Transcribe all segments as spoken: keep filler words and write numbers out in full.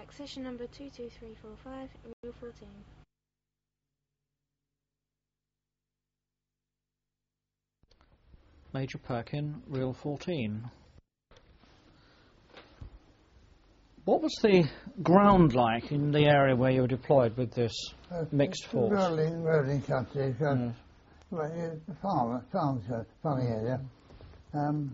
accession number two two three four five, reel fourteen. Major Perkin, reel fourteen. What was the ground like in the area where you were deployed with this uh, mixed force? Rolling, rolling country, Mm. well, uh, farm, farm, farming area. Um,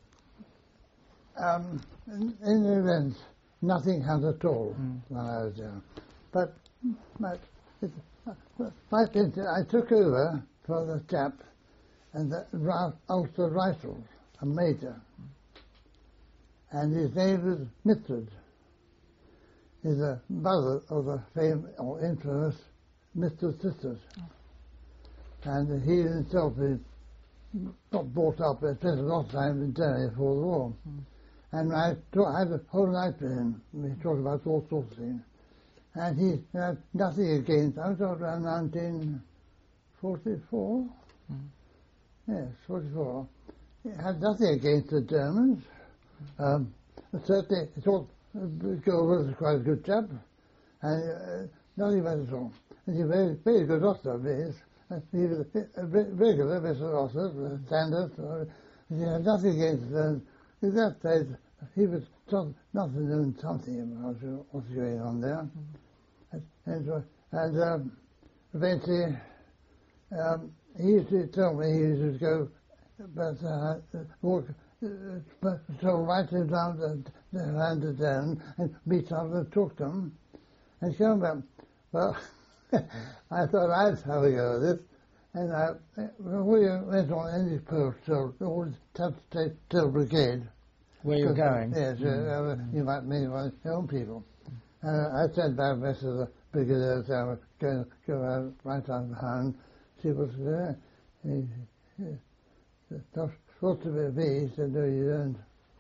um, in, in the event, nothing happened at all Mm. when I was there. But my, it, my, I took over for the chap and the Ulster Rifles, a major. And his name was Mitford. He's a brother of the famous or infamous Mister Sisters. And he himself is got brought up and spent a lot of time in Germany before the war. Mm. And I, talk, I had a whole night with him. We talked about all sorts of things. And he had nothing against, I was around nineteen forty-four. Mm. Yes, forty-four. He had nothing against the Germans. Um, certainly, he thought Gould was quite a good chap. And uh, nothing about it at all. And he's a very, very good officer of his. He was a regular Mister Officer, Sanders. He had nothing against them. In that days, he was nothing doing something about what's going on there. Mm-hmm. And, and, and um, eventually, um, he used to tell me he used to go, but uh, walk, uh, so right down the, the land down and meet up and talk to them, and come back. Well, I thought I'd have a go at this, and I, we went on English post, so all the Tail Brigade. Where you were going? Yes, mm. uh, you might meet my own people. Uh, I sent back most of the brigadiers. I was going to go out right on behind, see what's there. He, he, that's supposed to be me. He said, no, you don't.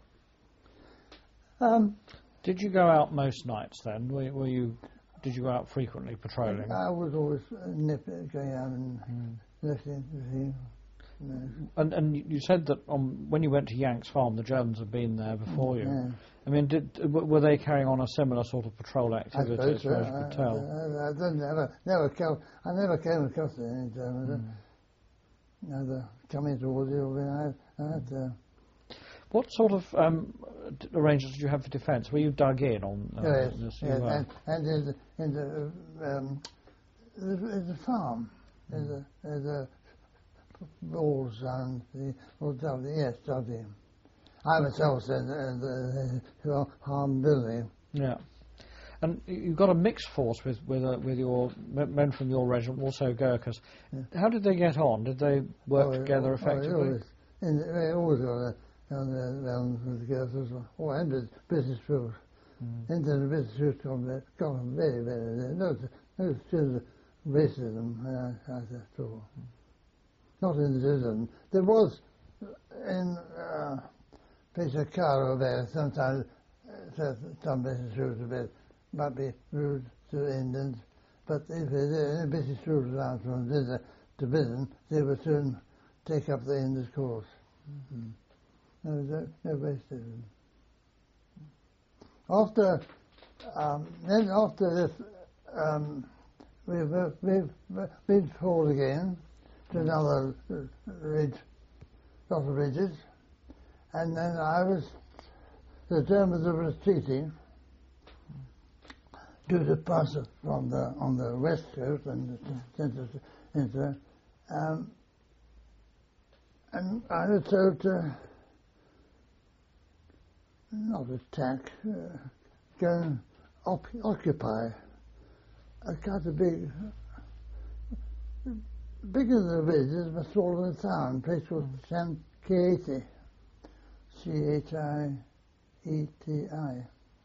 Um, Did you go out most nights then? Were, were you? Did you go out frequently patrolling? I was always uh, nip, going out and mm. listening to him. No. And and you said that on, when you went to Yanks Farm, the Germans had been there before you. Yeah. I mean, did were they carrying on a similar sort of patrol activity I as far as you I, could tell? I, I, I didn't ever, never come, I never came across any Germans. Mm. Either coming towards you or I, I had to. What sort of um, arrangements did you have for defence? Were you dug in on uh, yes, this? Yes, and, and in the, in the, um, there's a farm, there's a, there's a walls and the, or W, yes, W. I myself in the, the farm building. Yeah. And you've got a mixed force with with, uh, with your men from your regiment, also Gurkhas. Yeah. How did they get on? Did they work oh, together oh, effectively? Oh, always, in the, they always were on the round with the Gurkhas, or and the business troops. Mm. Into the business troops come there, come very, very. No, no, still racism. I, I thought. Not in the citizen. There was in uh, Peter Caro there sometimes uh, some business troops a bit might be rude to Indians, but if there any business troops around from visit to business, they would soon take up the Indians' cause. Mm-hmm. No, no racism. After um, then after this, um, we've we've been forward again to another ridge, lot of ridges, and then I was, the Germans were retreating to the pass from the, on the west coast and into, into um, and I was told to not attack, uh, go and op occupy a kind of big, bigger than the villages, but smaller than the town, a place called San Chieti, C H I E T I.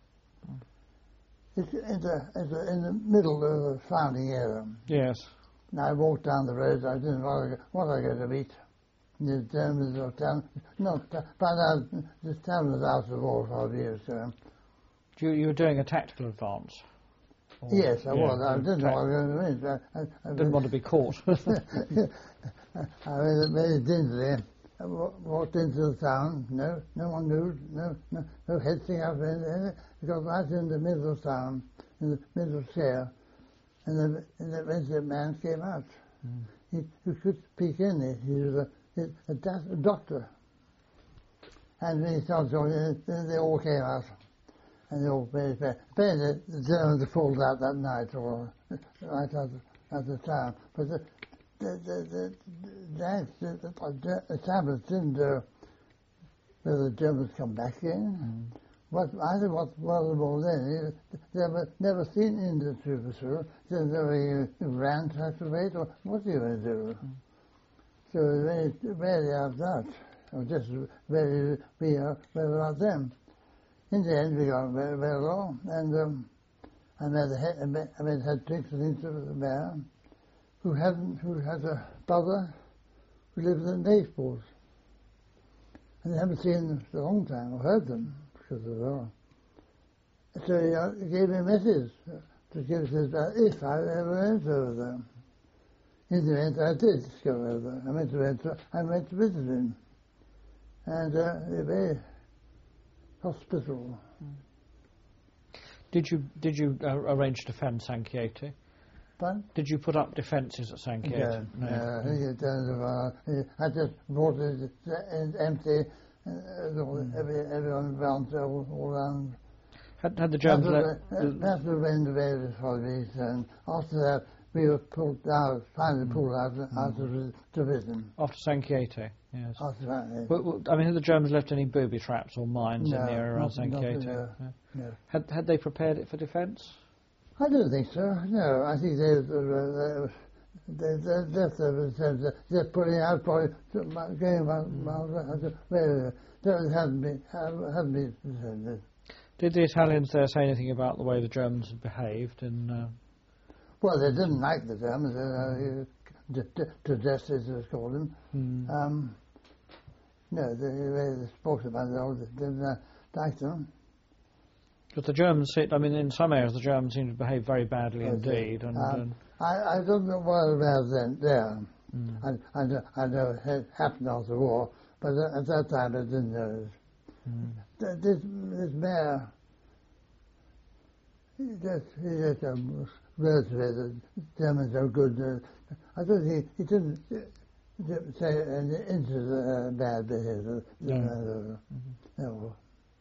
It's, it's, a, it's a, in the middle of the farming area. Yes. And I walked down the road, I didn't know what I got to meet. The Germans or town, no, but uh, the town was out of all five years. So. You, you were doing a tactical advance? Or, yes, I yeah, was. I didn't know what I was going to meet. I, I didn't want to be caught. I made it very gingerly, I wa- walked into the town. No, no one knew. No, no, no head thing up in it. Because right in the middle of town, in the middle of chair, and the, and the resident man came out. Mm. He, he could speak in it. He was a, he, a, da- a doctor. And when he started talking, they, they all came out. And they all very bad. Apparently, the Germans pulled out that night, or right out of, out of town. But the the the the, the, the, the tablets didn't know whether the Germans come back again. Mm. What I think what was more then, they never never seen Indian troopers through. So they ran such a rate, or what are you going to do? Mm. So very very out of that, or just very we are very about them. In the end, we got very, very low, and um, I met a head, I met, I met head tricks into the mayor, who hadn't, who had a brother who lived in Naples, and I haven't seen them for a long time, or heard them, because of that. So he, uh, he gave me a message to give us about if I ever went over there. In the end, I did go over there. I went to, went to, I went to visit him, and uh, they very hospital. Did you did you uh, arrange to defend Sanchieti? Pardon? Did you put up defences at Sanchieti? Yeah, no. uh, I think it does. Uh, I just brought it uh, empty. Uh, mm. every, everyone around, all, all around. Had, had the Germans left? That's the end of various holidays, and after that we were pulled out, finally mm. pulled out, mm. out of the division. After Sanchieti, yes. After that, yes. But, well, I mean, had the Germans left any booby traps or mines no, in the area around Sanchieti? No. Yeah. No. Had, had they prepared it for defence? I don't think so, no. I think they, uh, they, they, that's the they're putting out, probably, going about, mm. well, that hadn't been, hadn't been. Did the Italians there say anything about the way the Germans had behaved? And uh... well, they didn't like the Germans, uh, to, to, to death, as it was called them. Mm. Um, no, they, they spoke about it, they didn't uh, like them. But the Germans, I mean, in some areas the Germans seem to behave very badly yes, indeed. And, um, and I, I don't know what about then there. Mm. I, I, know, I know it happened after the war, but at that time I didn't know it. Mm. This, this mayor, he just, he just um, relatively, the Germans are good. Uh, I don't think he, he didn't uh, say any into the uh, bad behavior. No. Uh, mm-hmm. No.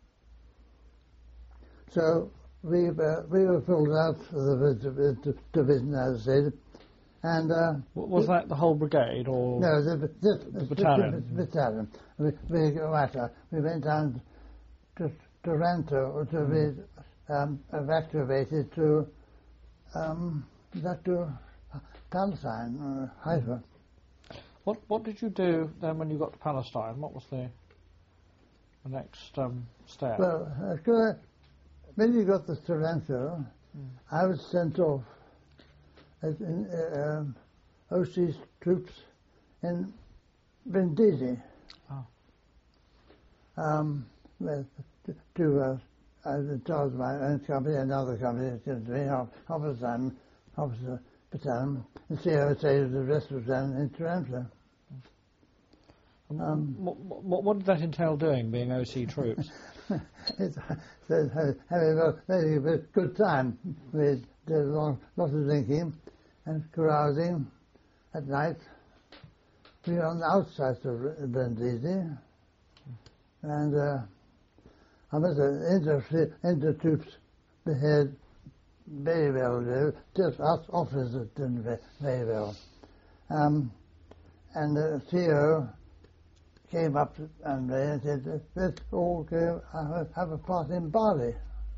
So we uh, we were pulled out of the division, as I said, and uh, was that the whole brigade or no, the, the, the battalion? The battalion. We we, we went down to Taranto or to mm. be um, evacuated to um, that to Palestine or Haifa. What what did you do then when you got to Palestine? What was the the next um, step? Well, uh, when you got to Taranto, mm. I was sent off as in, uh, um, O C's troops in Brindisi. Oh. Um, well, to, to uh, I was in charge of my own company, another company, half, half the time, half the battalion, and see how I say the rest of the time in Taranto. Um, what, what, what did that entail doing, being O C troops? It's, it's having a very, very good time. We did a lot, lot of drinking and carousing at night. We were on the outside of Brindisi, and uh, I must say, inter, inter troops behaved very well. Just us officers didn't very well. Um, and the C E O came up and they said, let's all go have a party in Bali.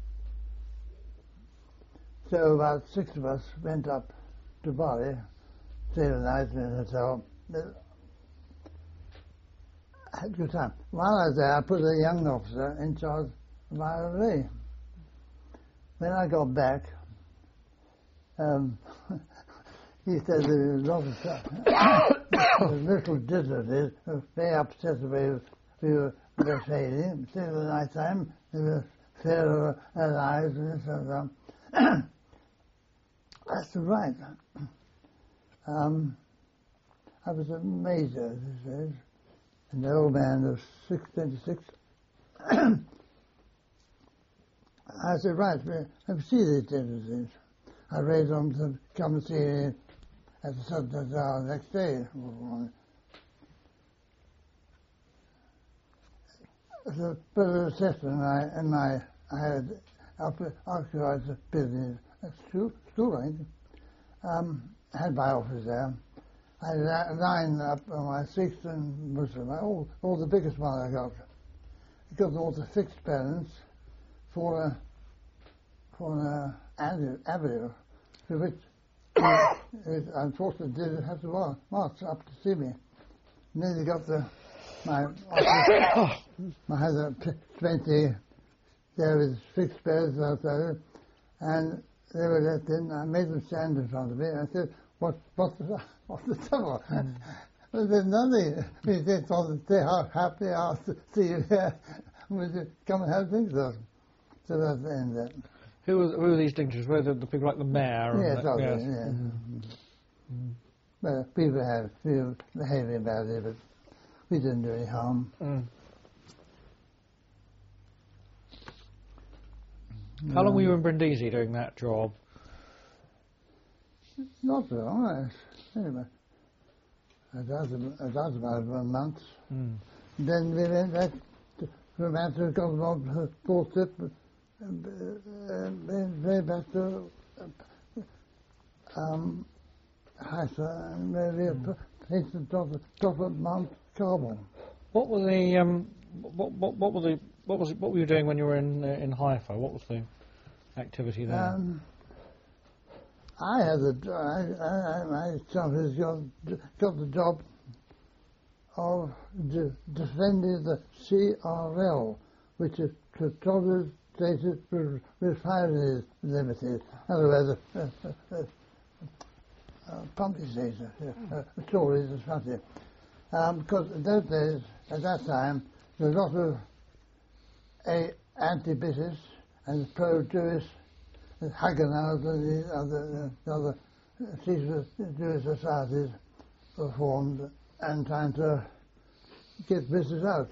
So about six of us went up to Bali, stayed the night in a hotel. I had a good time. While I was there, I put a young officer in charge of my R and D. When I got back, um, he said there was a lot of stuff. The little difficulties were very upset about we were behaving. Still the night time, there was fear of our lives and this and that. That's right. Um, I was a major, he says, And the old man was six twenty-six. I said, right, let me see these different things. I raised them to come and see me at the Sunday hour the next day. The brother assessment and I, and I, I had occupied the business at school, school I think. Um, I had my office there. I lined up on my sixth and Muslim, all, all the biggest one I got. I got all the fixed payments for a, for an avenue, to which it unfortunately didn't have to march up to see me. And then they got the, my office, I had a twenty there with fixed beds outside, and they were let in. I made them stand in front of me. I said, what, what's, the, what's the trouble? Mm. But there's nothing. We just wanted to say how happy I was to see you here. We said, come and have things done. So that's the end of it. Who were, who were these dignitaries? Were the, the people like the mayor? Yes, and the, yes. yes. yes. Mm-hmm. Mm. Well, people had people behaving badly, but we didn't do any harm. Mm. How long were you in Brindisi doing that job? Not so long. Anyway, I did about one month. Mm. Then we went back to Romantic, got along full trip, and then back to um, Haifa, and maybe a place on top of, top of Mount Carmel. What were the um, what, what what were the what was it, what were you doing when you were in uh, in Haifa? What was the activity there? Um, I had the I I my son has got got the job of de defending the C R L, which is Consolidated Refineries Limited. In other words, uh, uh, uh, uh, pumping station, uh, uh, stories and stuff. Um, because in those days, at that time, there was a lot of a anti-British and pro-Jewish, Haganahs and the other, uh, other secret Jewish societies were formed and trying to get British out.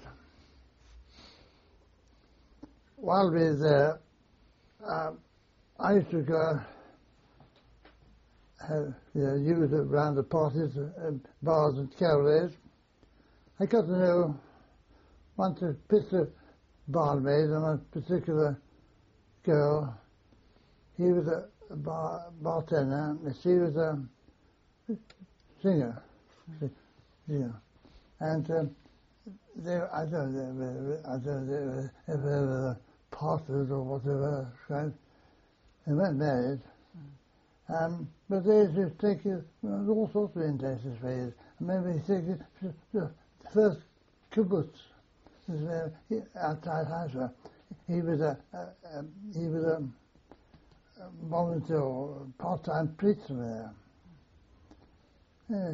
While we were there, uh, I used to go have, you know, use it around the parties, uh, bars and cabarets. I got to know one particular barmaid and one particular girl. He was a bar, bartender, and she was a singer. singer. And um, they, I don't know, I don't know if they were pastors or whatever, right? They weren't married. Um, but they used to take you well, all sorts of intensive ways. Maybe he took you the first kibbutz outside Haifa. He was a, a, a he was a, a volunteer, part-time preacher there. Yes.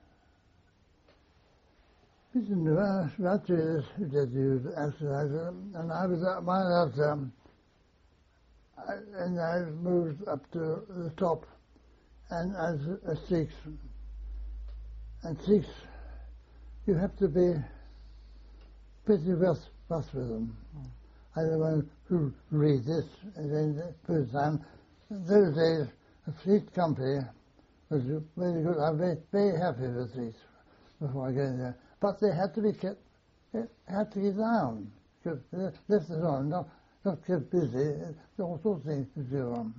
We didn't know much of that you exercise, and I was at my last um, I, and I moved up to the top, and as a Sikh, and Sikhs, you have to be pretty rough, rough with them. Mm. I don't know who read this, and then the first time, in those days, a Sikh company was very good. I'm very, very happy with Sikhs before I got there. But they had to be kept, they had to get down, because left it on, not, not kept busy, all sorts of things to do on.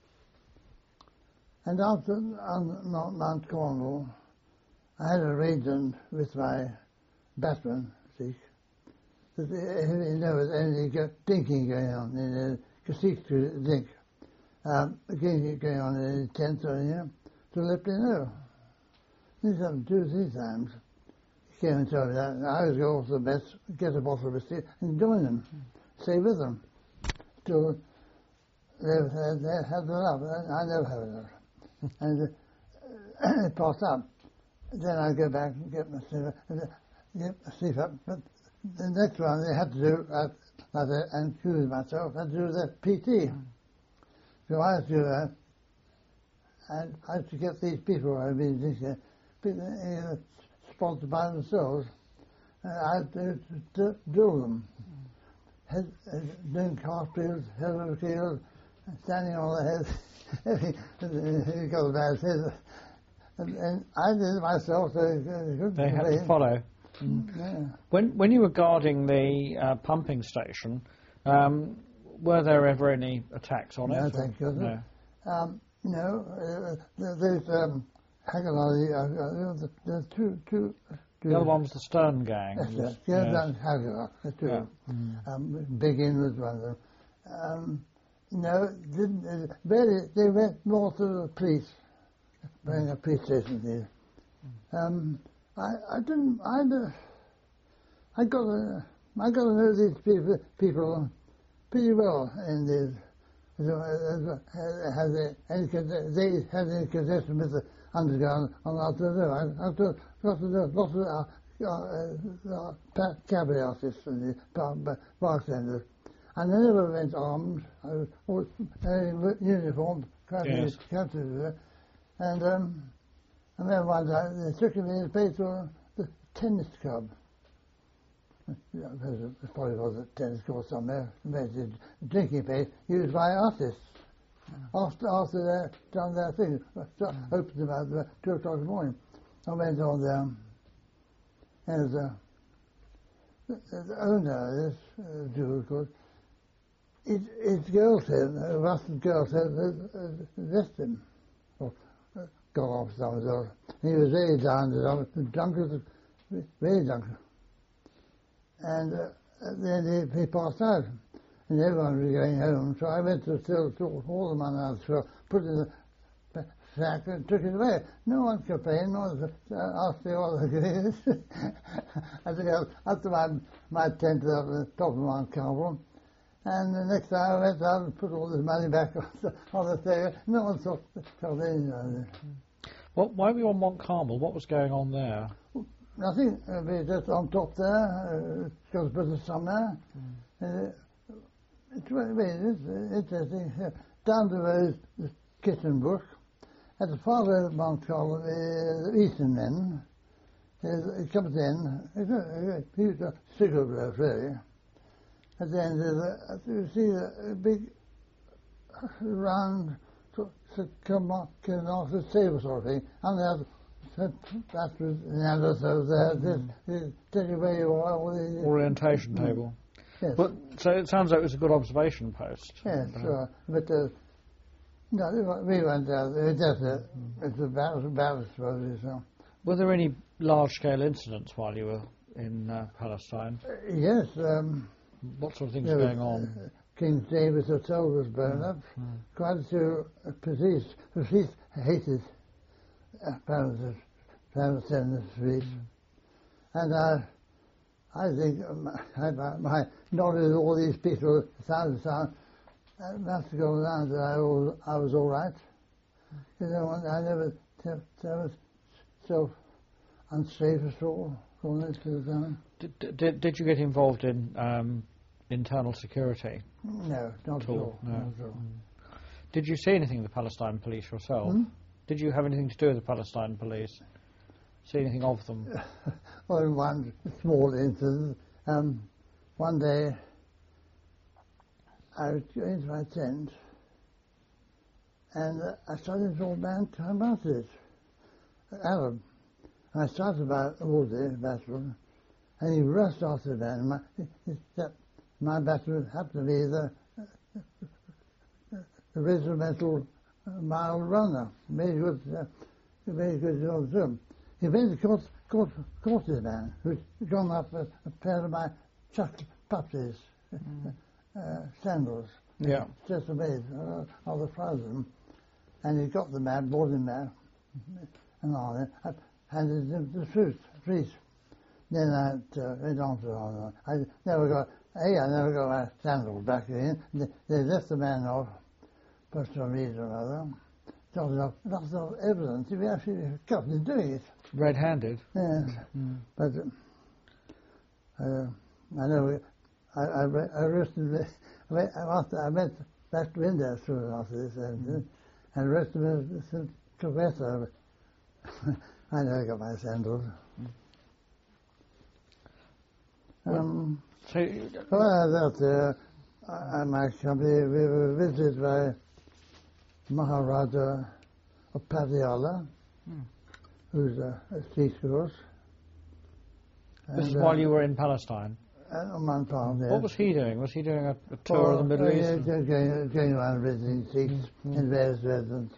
And after on Mount Cornwall, I had arrangement with my batsman, Sikh, that you know, there's any drinking going on, you know, because Sikhs could drink, um, drinking going on in the tent or here, to let me know. This happened two or three times. He came and told me that, and I would go off to the mess, get a bottle of whiskey, and join them, stay with them, till they had, they had enough. I never had enough. And uh, it passed up. Then I'd go back and get my sleep, get my sleep up. But the next one they had to do, uh, like that, and choose myself, I had to do the P T. So I had to do that. And I had to get these people I've been thinking, uh, sponsored by themselves, I had to, to do them. Head, uh, doing cartwheels, head over heels, standing on the head. He got a bad head. And, and I did it myself, so it couldn't They had to follow. Mm. Yeah. When when you were guarding the uh, pumping station, um, were there ever any attacks on No, it? thank you. No. Um, no, uh, there's um, hang on, uh, uh, the, the two, two, two. The other one was the Stern gang. Yes, yes. Yes. Yeah, that's Hagar, the two. Yeah. Mm. Um, Big In was one of them. Um, no, didn't. Uh, very, they went more to the police, bring a police station there. Um, I, I didn't. I, uh, I got. Uh, I got to know these people, people pretty well, and they, have they any they had any connection with the underground on out there. I, I've got got to know lots of uh, uh, uh, cabaret artists and the bar, bartenders. And they never went armed. I was always in uniform, Yes. and um, and then one day they took me to play to the tennis club. Yeah, there's probably was a tennis court somewhere. There's a drinking place used by artists. After after they'd done their thing, so opened about uh, two o'clock in the morning. I went on there, and uh, the, the owner, this uh, Jew, of course, his, his girl said, a Russian girl said, uh, arrest him. Or uh, got off somewhere else. He was very down, drunk, very drunk. And uh, then he, he passed out, and everyone was going home. So I went to still took all the money out, so put it in the sack and took it away. No one complained. No one asked me what the good is. I took it up to my my tent up at the top of Mount Carmel, and the next time I went out and put all this money back on the, on the thing. No one thought told anyone. Well, why were you on Mont Carmel? What was going on there? Nothing. Uh, we just on top there, uh, because it was summer. Mm. Uh, it's very interesting. Uh, down the road, the Kitchen Brook. At the far end of Mount Carmel, uh, the Eastern Men. Uh, it comes in. It's a, a huge uh, cigarette grove, really. At the end of the, you see a, a big round, so, so come off, come off the table sort of thing, and there's that was another so there. This tell you where you are. All the, Orientation mm. table. Yes. But so it sounds like it was a good observation post. Yes, sure. But uh, no, we went out. It just uh, it's about about as well as so. Were there any large-scale incidents while you were in uh, Palestine? Uh, yes. Um, what sort of things were going on? Uh, King David's Hotel was burned mm. up. Mm. Quite a few uh, police, police hated uh, Palestine. Palestine streets. Mm. And I, I think um, I, my, my knowledge of all these people, sound to sound, I must have gone around that I, all, I was all right. Mm. You know, I never felt so unsafe at all going into the town. Did, did, did you get involved in um, internal security? No, not at all. No. Not at all. Mm. Did you see anything of the Palestine police yourself? Hmm? Did you have anything to do with the Palestine police? See anything of them? Well, one small incident. Um, one day, I was going to my tent, and uh, I started to talk man about it, Arab. And I started about all day bathroom, and he rushed after the man. My, he, he, my bathroom happened to be the, uh, the regimental mile runner, very good, uh, very good job too. He went to caught, caught, caught this man who'd gone up a, a pair of my chuck puppies, mm. uh, sandals. Yeah. Just made uh, of the frozen. And he got the man, brought him there, and all that. I handed him the fruit, fruit. Then I uh, went on to on. I never got, A, I never got my sandals back again. They, they left the man off for some reason or other. Not enough, not enough evidence if you actually caught him doing it. Red-handed? Yes. Mm. But uh, I know I, I, I arrested him after I went back to India soon after this and, mm. and arrested him as a professor. I never got my sandals. Um, so you- While I was out there, uh, and my company, we were visited by Maharaja of Patiala, Hmm. who's a, a chief course. this is And, while uh, you were in Palestine. uh, on one farm there. What was he doing? Was he doing a, a tour of the Middle uh, East? Yeah, and- just going, going around visiting Sikhs Mm. in various residents.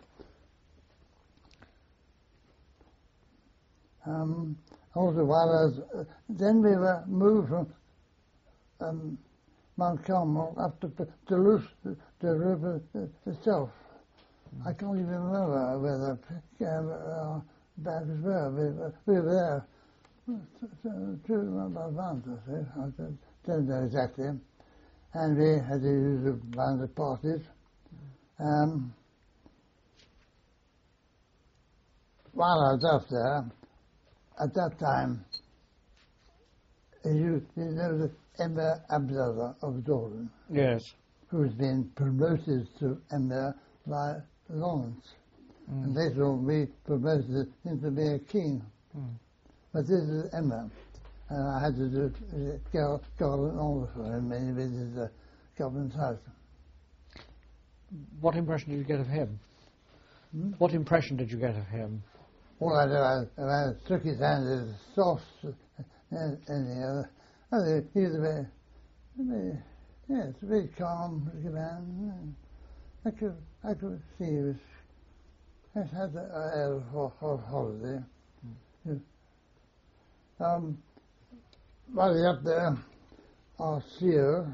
Um, also, while I was, uh, then we were moved from um, Mount Carmel up to Toulouse, the river itself. I can't even remember where the uh, bags were. We, were- we were there two months or so. I don't know exactly. And we had to use a round of parties. Um, while I was up there, at that time, you, you know the Emir Abdullah of Jordan, Yes. who's been promoted to Emir by Lawrence. Mm. And later on we promoted him to be a king. Mm. But this is Emir. And I had to do go, go an order for him when he visited the government's house. What impression did you get of him? Hmm? What impression did you get of him? All I did, I, I took his hand as soft and, and the other. I think he was a very, very, yes, a very calm looking man. I could, I could see he was, he had a, a, a holiday. Mm. Um, while he up there, our C E O,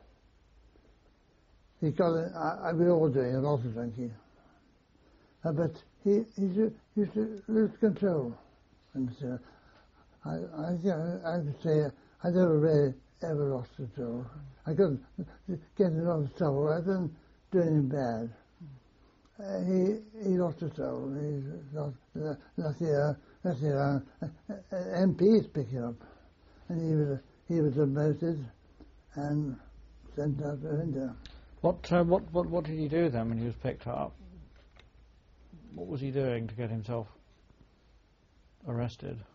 he got, I, I, we all doing a lot of drinking. Uh, but he, he used to lose control. And so I, I, I could say I never really ever lost control. I couldn't get in a lot of trouble. I didn't do anything bad. Uh, he he lost control. He lost uh, last year. Last year, uh, uh, M Ps picked him up, and he was he was demoted and sent out to India. What, uh, what what what did he do then when he was picked up? What was he doing to get himself arrested?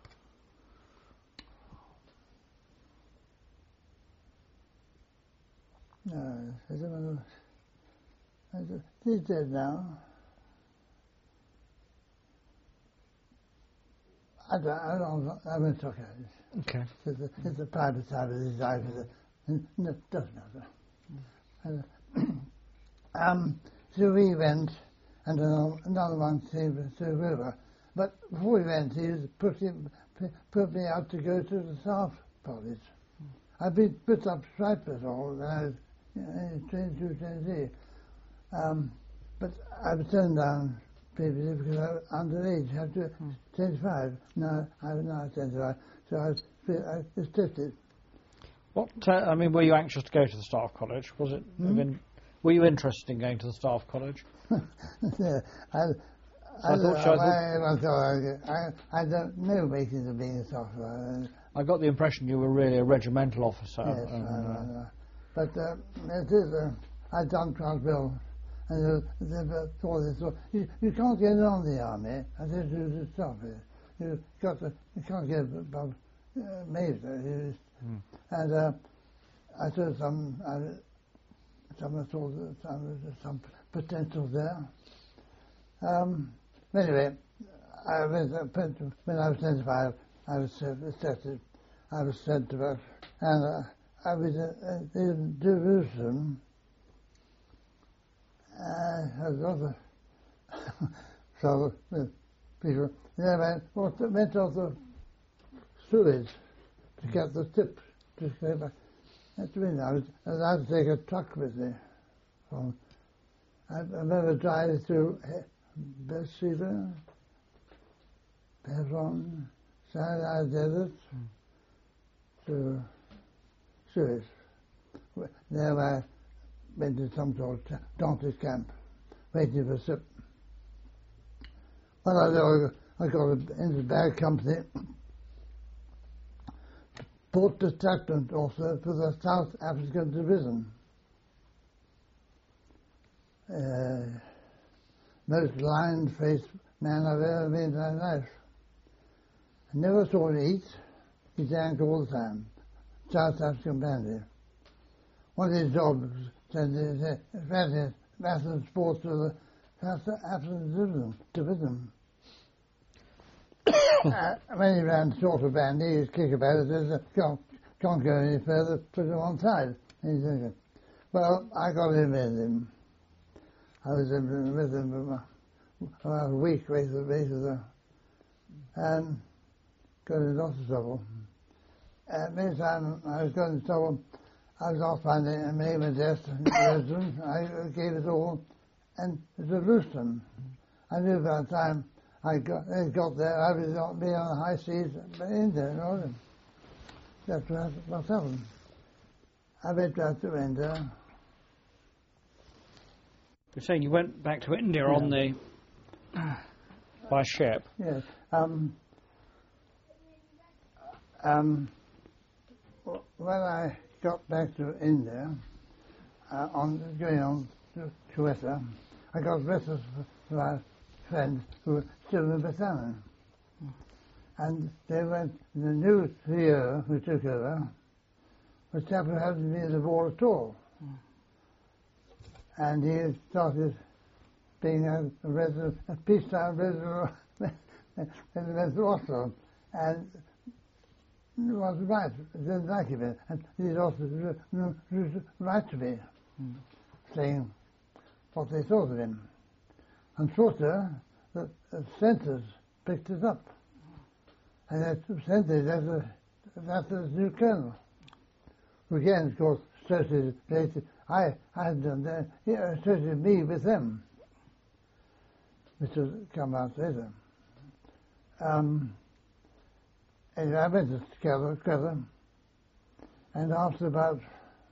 No, I don't know. I don't, he's dead now. I don't, I don't, I won't talk about it. Okay. It's a, it's a private side of his life. It no, doesn't matter. And, um, so we went, and another, another one came to the river. But before we went, he was put, him, put me out to go to the South College. I'd been put up stripers all when I was you know, twenty-two, twenty-three. Um, but I was turned down previously because I was underage. I had to Hmm. twenty-five. No, I was now twenty-five. So I was, I was tested. What uh, I mean, were you anxious to go to the Staff College? Was it? Hmm? I mean, were you interested in going to the Staff College? yeah, I, I I, thought you- I I, I, I, I don't know makings of being a software. I got the impression you were really a regimental officer. Yes, and, I, uh, I know. But uh, it is, uh, I've done twelve bill, and they uh, thought this, so you, you can't get on the army, I said to stop it. You got to, you can't get above uh, major. You just, Hmm. And uh, I thought some, I, someone thought that some, some potential there. Um, anyway, I was, uh, when I was twenty-five, I was accepted. I was sent to work, and uh, I was uh, in Jerusalem. I had a lot of trouble with people. Then I went, went off the sewage to get the tips to go back. That's the reason I was, and I had to take a truck with me. From, I, I remember driving through Beersheba, Hebron, Sinai Desert, Mm. to Suez. There I went to some sort of donkey camp, waiting for ship. Well, I, I got into a bad company, port detachment also for the South African Division. Uh, most lion-faced man I've ever been in my life. I never saw him eat. He drank all the time. South African bandy. One of his jobs said that Francis Mason sports to the South African division. division. uh, when he ran short of bandy, he would kick about it, says, can't, can't go any further, put him on side. And he said, well, I got in with him. I was in with him about a week, with the and got in lots of trouble. Uh, meantime, I was going to trouble. I was off my name, name and address and residence. I gave it all, and it was Lewiston. I knew by the time I got, I got there, I would not be on the high seas in there, you know. That's what, what happened. I went back to India. You're saying you went back to India Yeah. on the by ship? Yes. Um, um, when I got back to India, uh, on going on to Quetta, I got letters from my friends who were still in battalion. And they went, the new C E O who took over was chap who hadn't been in the war at all. And he started being a, a resident, a peacetime resident in the Oslo. And it was right, didn't like him. And these officers was right to me, mm. saying what they thought of him. Unfortunately, the, the centres picked it up. And that centre, that's a, that's the new colonel. Who again, of course, associated later. I, I had done that. He associated me with them, which will come out later. Um, anyway, I went to Quetta, and after about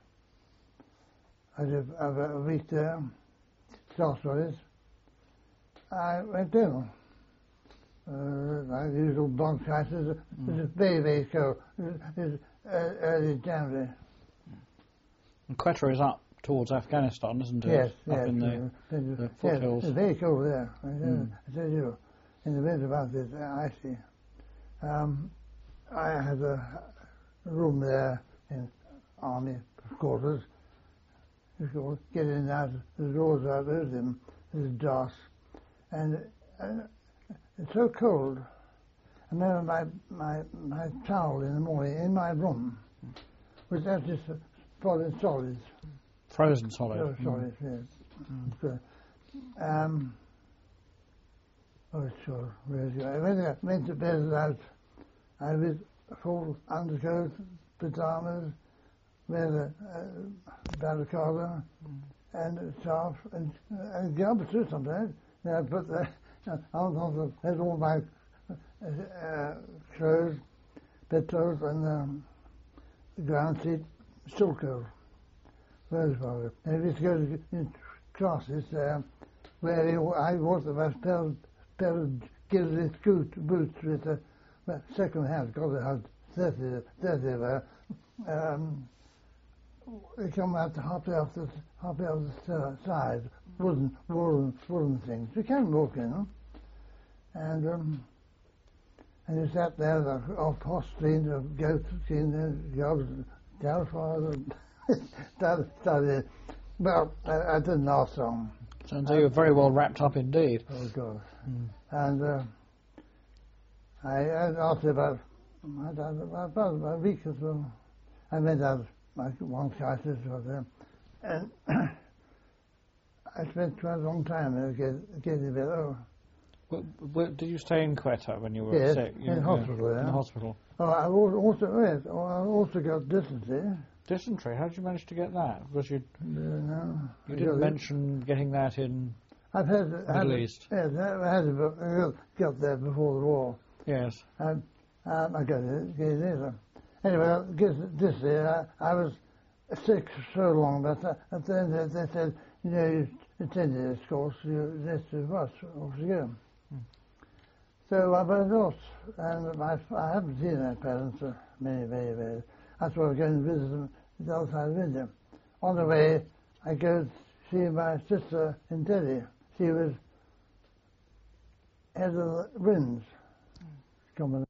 I did, about a week there, Starstories, I went down. Uh, like the usual bronchitis, mm. It was very, very cold. It was, it was uh, early January. And Quetta is up towards Afghanistan, isn't it? Yes, up yes. in the, uh, the foothills. Yes, it's very cold there. I, Mm. I tell you, in the winter months it's uh, icy. Um, I had a room there in army quarters. You could get in and out. The doors are open. There's dark, and uh, it's so cold. I remember my my my towel in the morning in my room was actually falling solids. Frozen solid. Oh, solid, mm. Yes. Mm. Um, oh, sure. Really good. When I went to bed at night, I was full undercoat, pajamas, with a uh, barricada, mm. and a scarf, and, uh, and gloves too sometimes. And I put the, uh, on top of had all my uh, clothes, bedclothes, and um, the ground sheet, still cold. Very well. And we used to go to in classes uh, where I was the most pair of, pair of gilded boot, boots with a well, second hand, because I had thirty, thirty there. Um, they come out to halfway off the, halfway off the side, wooden, wooden, wooden things. You can walk in them. And, um, and you sat there, the off horse cleaned, the goats cleaned, the dogs, cows, started, started. Well, I, I didn't last long. Sounds like you were very well wrapped up indeed. Oh, God. Mm. And uh, I, I, after about, about, about a week or so, I went out, like one crisis was there, and I spent quite a long time there getting, getting better. Well, where, did you stay in Quetta when you were yes, sick? You, in hospital, yeah. In the hospital. Oh, I also, yes, I also got dysentery. Dysentery? How did you manage to get that? Because you uh, no, you didn't mention it. Getting that in I've had, the had, Middle East. Yes, I had it, got there before the war. Yes. Um, um, I got it, get it later. Anyway, this year I, I was sick so long, but at the end they said, you know, you attended this course, you this is us, off you go. Hmm. So I went off, and my, I haven't seen my parents for many, many, many. That's why I was going to visit them the other side of India. On the way, I go to see my sister in Delhi. She was head of the winds. Hmm.